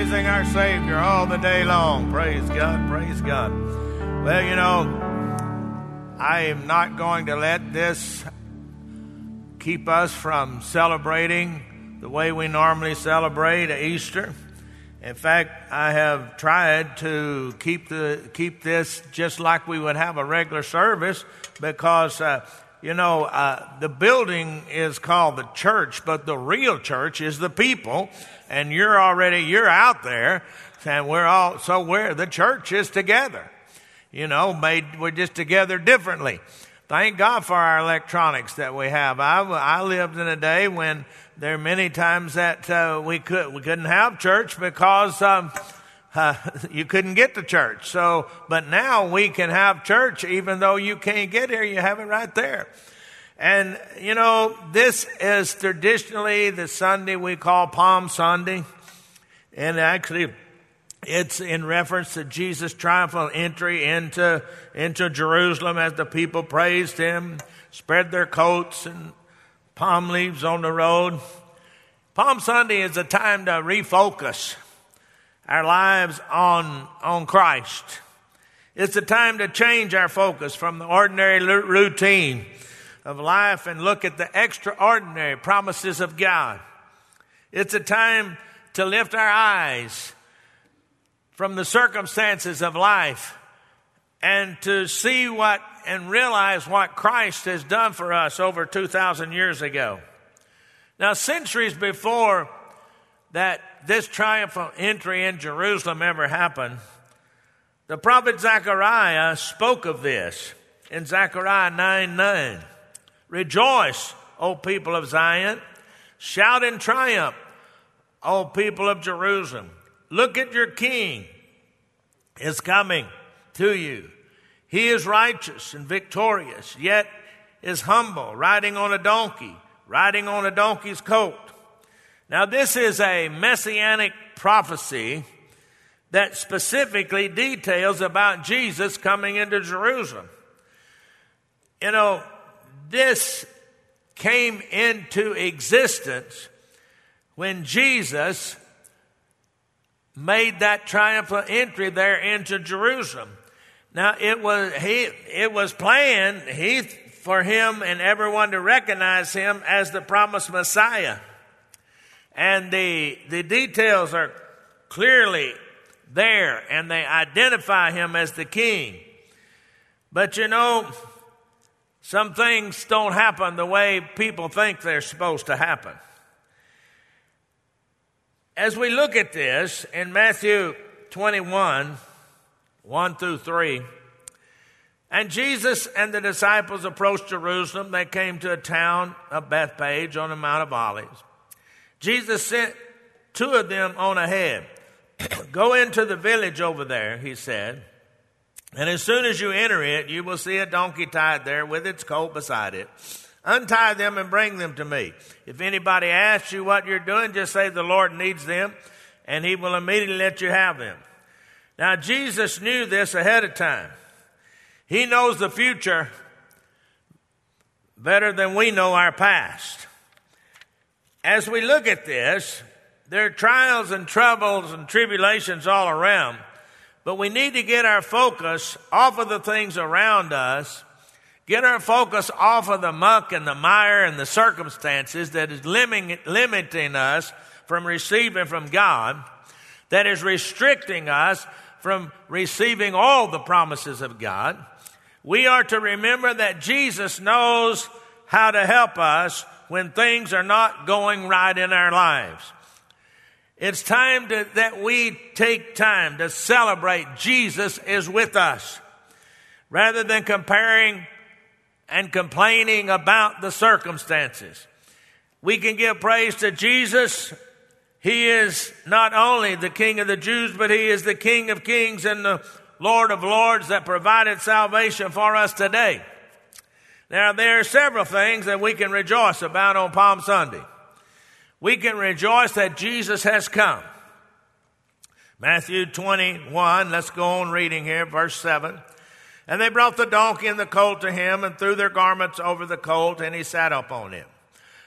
praising our Savior all the day long. Praise God, praise God. Well, you know, I am not going to let this keep us from celebrating the way we normally celebrate Easter. In fact, I have tried to keep this just like we would have a regular service because, the building is called the church, but the real church is the people, and you're out there, and the church is together. We're just together differently. Thank God for our electronics that we have. I lived in a day when there are many times that we couldn't have church because you couldn't get to church. But now we can have church even though you can't get here. You have it right there. And this is traditionally the Sunday we call Palm Sunday, and actually it's in reference to Jesus' triumphal entry into Jerusalem as the people praised him, spread their coats and palm leaves on the road. Palm Sunday is a time to refocus our lives on Christ. It's a time to change our focus from the ordinary routine of life and look at the extraordinary promises of God. It's a time to lift our eyes from the circumstances of life and to see and realize what Christ has done for us over 2,000 years ago. Now, centuries before that this triumphal entry in Jerusalem ever happened, the prophet Zechariah spoke of this in Zechariah 9:9. Rejoice, O people of Zion. Shout in triumph, O people of Jerusalem. Look at your king is coming to you. He is righteous and victorious, yet is humble, riding on a donkey's coat. Now, this is a messianic prophecy that specifically details about Jesus coming into Jerusalem. This came into existence when Jesus made that triumphal entry there into Jerusalem. Now, it was planned for him and everyone to recognize him as the promised Messiah. And the details are clearly there, and they identify him as the king. But some things don't happen the way people think they're supposed to happen. As we look at this in Matthew 21, 1 through 3, and Jesus and the disciples approached Jerusalem. They came to a town of Bethphage on the Mount of Olives. Jesus sent two of them on ahead. Go into the village over there, he said, and as soon as you enter it, you will see a donkey tied there with its colt beside it. Untie them and bring them to me. If anybody asks you what you're doing, just say the Lord needs them, and he will immediately let you have them. Now, Jesus knew this ahead of time. He knows the future better than we know our past. As we look at this, there are trials and troubles and tribulations all around, but we need to get our focus off of the things around us, get our focus off of the muck and the mire and the circumstances that is limiting us from receiving from God, that is restricting us from receiving all the promises of God. We are to remember that Jesus knows how to help us when things are not going right in our lives. It's time that we take time to celebrate Jesus is with us, rather than comparing and complaining about the circumstances. We can give praise to Jesus. He is not only the King of the Jews, but he is the King of Kings and the Lord of Lords that provided salvation for us today. Now, there are several things that we can rejoice about on Palm Sunday. We can rejoice that Jesus has come. Matthew 21, let's go on reading here, verse 7. And they brought the donkey and the colt to him and threw their garments over the colt, and he sat up on him.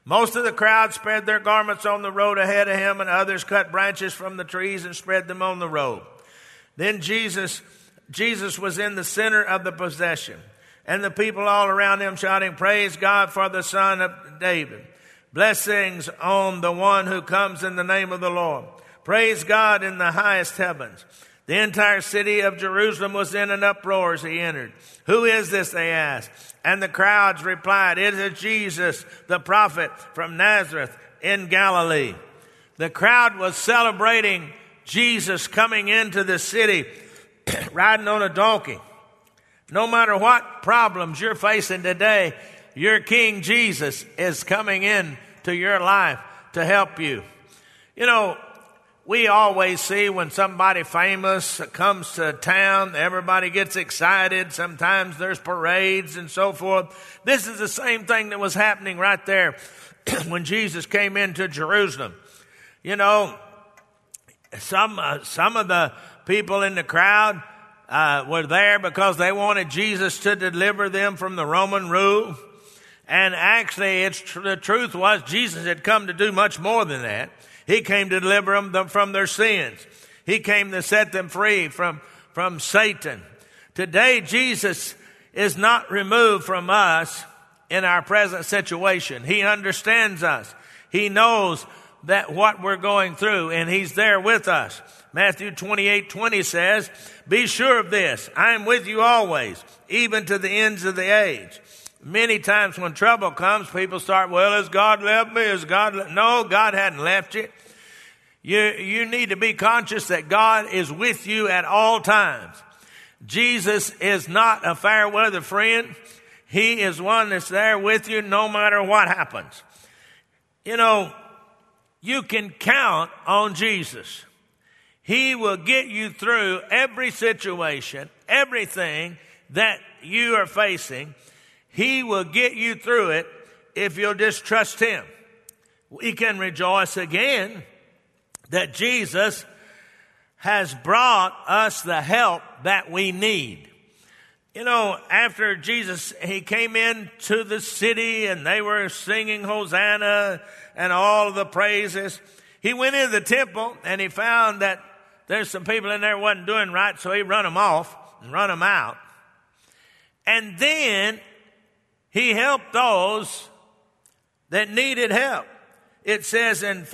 Most of the crowd spread their garments on the road ahead of him, and others cut branches from the trees and spread them on the road. Then Jesus was in the center of the procession, and the people all around him shouting, "Praise God for the Son of David. Blessings on the one who comes in the name of the Lord. Praise God in the highest heavens." The entire city of Jerusalem was in an uproar as he entered. "Who is this?" they asked. And the crowds replied, "It is Jesus, the prophet from Nazareth in Galilee." The crowd was celebrating Jesus coming into the city riding on a donkey. No matter what problems you're facing today, your King Jesus is coming in to your life to help you. You know, we always see when somebody famous comes to town, everybody gets excited. Sometimes there's parades and so forth. This is the same thing that was happening right there when Jesus came into Jerusalem. You know, some of the people in the crowd were there because they wanted Jesus to deliver them from the Roman rule. And actually, the truth was Jesus had come to do much more than that. He came to deliver them from their sins. He came to set them free from Satan. Today, Jesus is not removed from us in our present situation. He understands us. He knows that what we're going through, and he's there with us. Matthew 28:20 says, "Be sure of this, I am with you always, even to the ends of the age." Many times when trouble comes, people start, "Well, has God left me? No, God hadn't left you. You need to be conscious that God is with you at all times. Jesus is not a fair weather friend. He is one that's there with you no matter what happens. You know, you can count on Jesus. He will get you through every situation, everything that you are facing. He will get you through it if you'll just trust him. We can rejoice again that Jesus has brought us the help that we need. You know, after Jesus, he came into the city and they were singing Hosanna and all of the praises. He went into the temple and he found that there's some people in there who wasn't doing right, so he run them off and run them out. And then he helped those that needed help. It says in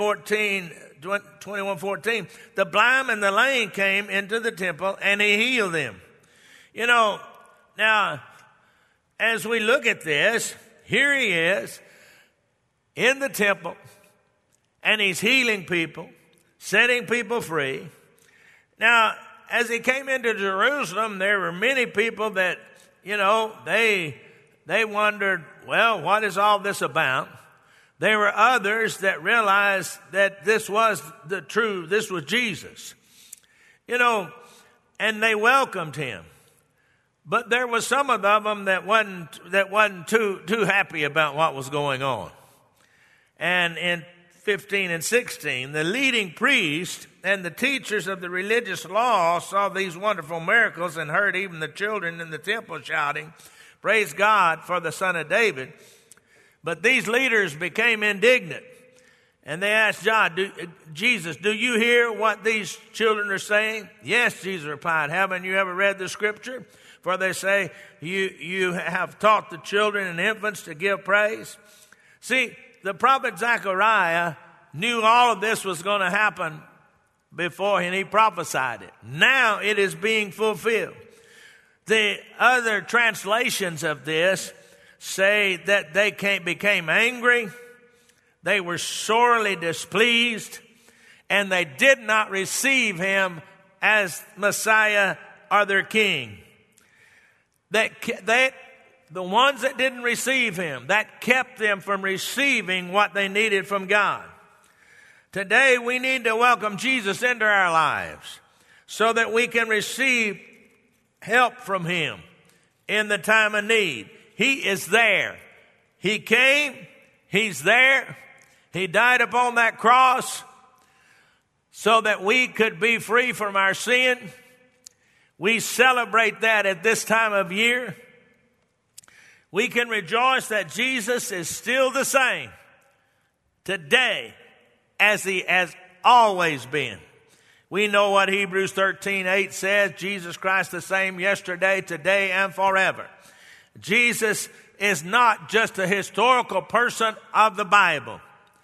21:14, the blind and the lame came into the temple and he healed them. You know, now, as we look at this, here he is in the temple and he's healing people, setting people free. Now, as he came into Jerusalem, there were many people that, you know, they wondered, well, what is all this about? There were others that realized that this was Jesus. You know, and they welcomed him. But there was some of them that wasn't too happy about what was going on. And in 15 and 16, the leading priests and the teachers of the religious law saw these wonderful miracles and heard even the children in the temple shouting, "Praise God for the Son of David." But these leaders became indignant. And they asked Jesus, "Do you hear what these children are saying?" "Yes," Jesus replied. "Haven't you ever read the scripture? For they say, you have taught the children and infants to give praise." See, the prophet Zechariah knew all of this was going to happen before, and he prophesied it. Now it is being fulfilled. The other translations of this say that they became angry, they were sorely displeased, and they did not receive him as Messiah or their king. The ones that didn't receive him, that kept them from receiving what they needed from God. Today we need to welcome Jesus into our lives so that we can receive help from him in the time of need. He is there. He came. He's there. He died upon that cross so that we could be free from our sin. We celebrate that at this time of year. We can rejoice that Jesus is still the same today as he has always been. We know what Hebrews 13:8 says, Jesus Christ the same yesterday, today, and forever. Jesus is not just a historical person of the Bible.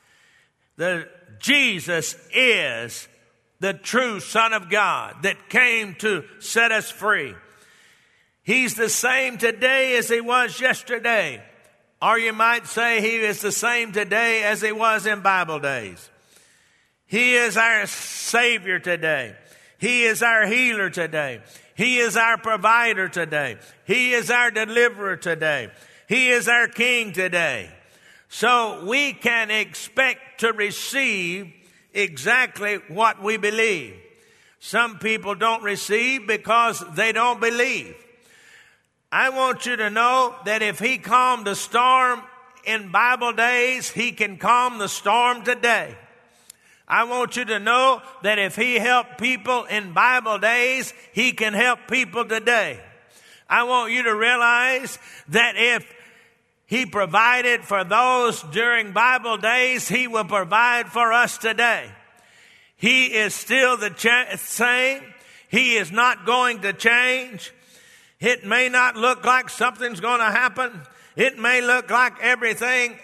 Jesus is the true Son of God that came to set us free. He's the same today as he was yesterday. Or you might say he is the same today as he was in Bible days. He is our Savior today. He is our healer today. He is our provider today. He is our deliverer today. He is our King today. So we can expect to receive exactly what we believe. Some people don't receive because they don't believe. I want you to know that if he calmed the storm in Bible days, he can calm the storm today. I want you to know that if he helped people in Bible days, he can help people today. I want you to realize that if he provided for those during Bible days, he will provide for us today. He is still the same. He is not going to change. It may not look like something's going to happen. It may look like everything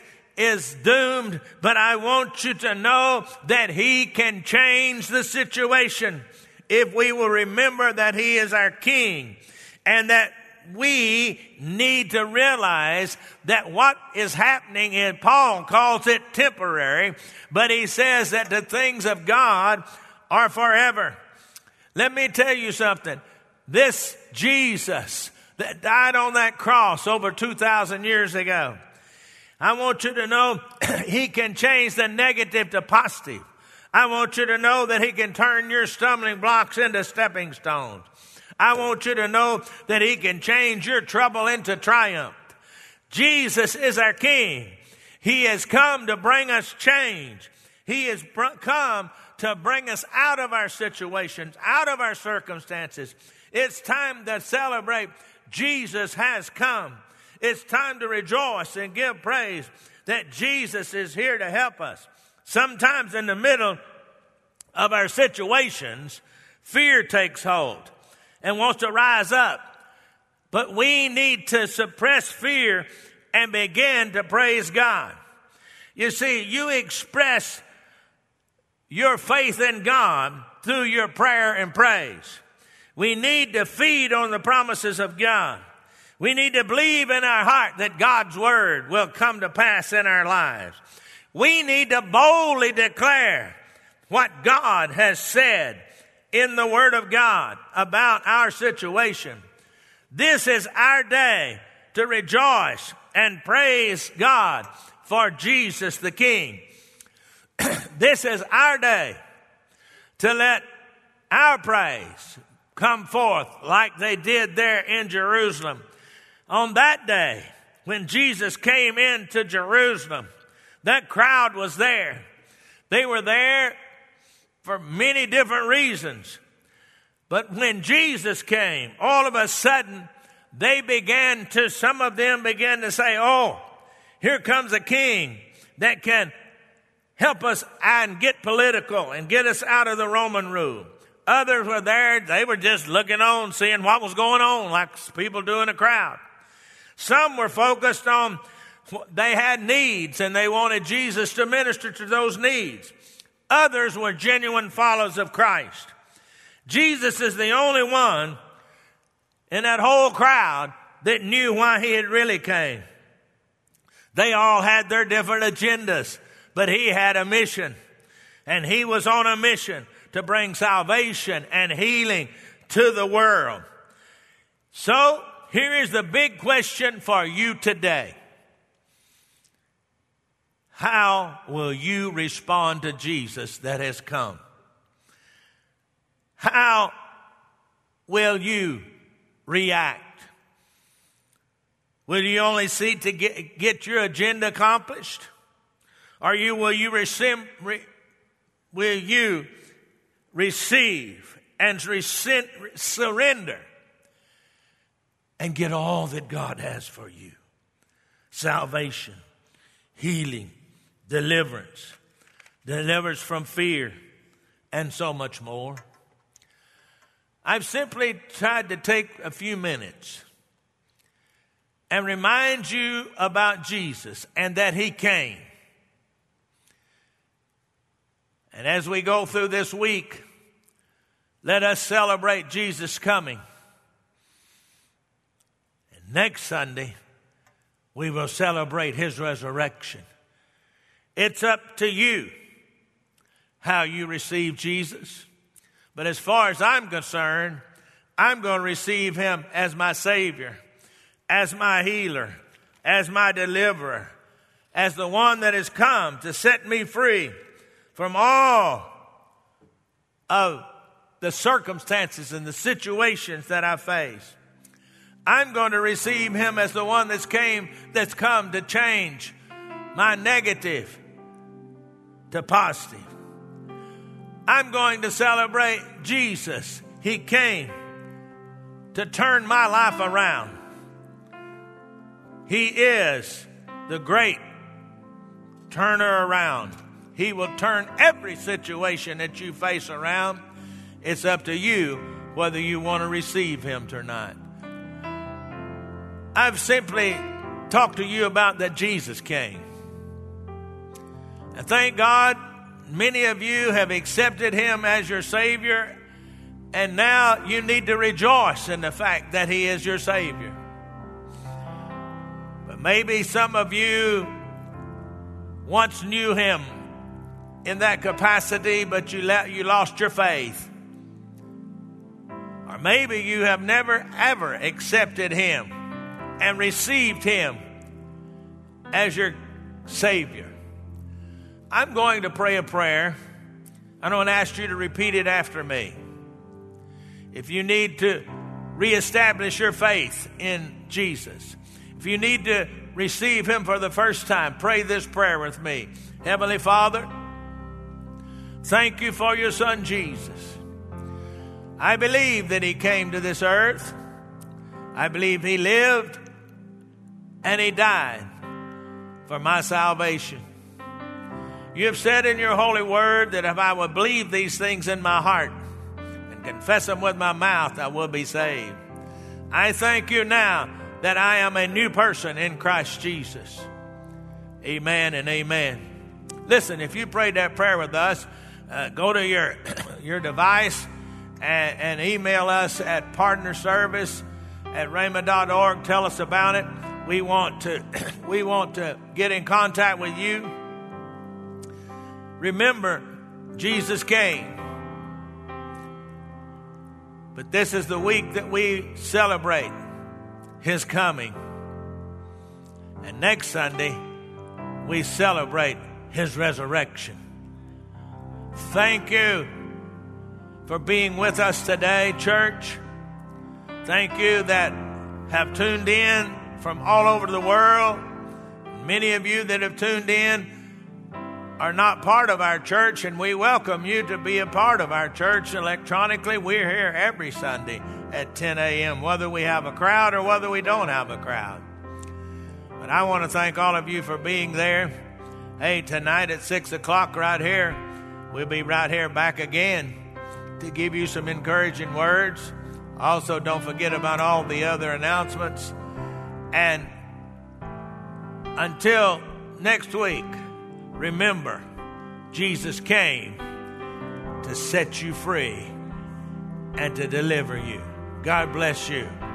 is doomed, but I want you to know that he can change the situation if we will remember that he is our King, and that we need to realize that what is happening, and Paul calls it temporary, but he says that the things of God are forever. Let me tell you something. This Jesus that died on that cross over 2,000 years ago, I want you to know he can change the negative to positive. I want you to know that he can turn your stumbling blocks into stepping stones. I want you to know that he can change your trouble into triumph. Jesus is our King. He has come to bring us change. He has come to bring us out of our situations, out of our circumstances. It's time to celebrate. Jesus has come. It's time to rejoice and give praise that Jesus is here to help us. Sometimes in the middle of our situations, fear takes hold and wants to rise up. But we need to suppress fear and begin to praise God. You see, you express your faith in God through your prayer and praise. We need to feed on the promises of God. We need to believe in our heart that God's word will come to pass in our lives. We need to boldly declare what God has said in the Word of God about our situation. This is our day to rejoice and praise God for Jesus the King. This is our day to let our praise come forth like they did there in Jerusalem. On that day, when Jesus came into Jerusalem, that crowd was there. They were there for many different reasons. But when Jesus came, all of a sudden, some of them began to say, oh, here comes a king that can help us and get political and get us out of the Roman rule. Others were there. They were just looking on, seeing what was going on, like people do in a crowd. Some were focused on, they had needs and they wanted Jesus to minister to those needs. Others were genuine followers of Christ. Jesus is the only one in that whole crowd that knew why he had really came. They all had their different agendas, but he had a mission. And he was on a mission to bring salvation and healing to the world. So, here is the big question for you today. How will you respond to Jesus that has come? How will you react? Will you only seek to get your agenda accomplished? Or will you receive and surrender and get all that God has for you? Salvation, healing, deliverance from fear, and so much more. I've simply tried to take a few minutes and remind you about Jesus and that he came. And as we go through this week, let us celebrate Jesus' coming. And next Sunday, we will celebrate his resurrection. It's up to you how you receive Jesus. But as far as I'm concerned, I'm going to receive him as my Savior, as my healer, as my deliverer, as the one that has come to set me free from all of the circumstances and the situations that I face. I'm going to receive him as the one that's come to change my negative to positive. I'm going to celebrate Jesus. He came to turn my life around. He is the great turner around. He will turn every situation that you face around. It's up to you whether you want to receive him or not. I've simply talked to you about that Jesus came. And thank God, many of you have accepted him as your Savior, and now you need to rejoice in the fact that he is your Savior. But maybe some of you once knew him in that capacity, but you lost your faith. Or maybe you have never, ever accepted him and received him as your Savior. I'm going to pray a prayer. I'm going to ask you to repeat it after me. If you need to reestablish your faith in Jesus, if you need to receive him for the first time, pray this prayer with me. Heavenly Father, thank you for your Son Jesus. I believe that he came to this earth. I believe he lived and he died for my salvation. You have said in your holy word that if I would believe these things in my heart and confess them with my mouth, I will be saved. I thank you now that I am a new person in Christ Jesus. Amen and amen. Listen, if you prayed that prayer with us, go to your device and email us at partnerservice@rhema.org. Tell us about it. We want to get in contact with you. Remember, Jesus came. But this is the week that we celebrate his coming. And next Sunday, we celebrate his resurrection. Thank you for being with us today, church. Thank you that have tuned in from all over the world. Many of you that have tuned in are not part of our church, and we welcome you to be a part of our church electronically. We're here every Sunday at 10 a.m., whether we have a crowd or whether we don't have a crowd. But I want to thank all of you for being there. Hey, tonight at 6 o'clock right here, we'll be right here back again to give you some encouraging words. Also, don't forget about all the other announcements. And until next week, remember, Jesus came to set you free and to deliver you. God bless you.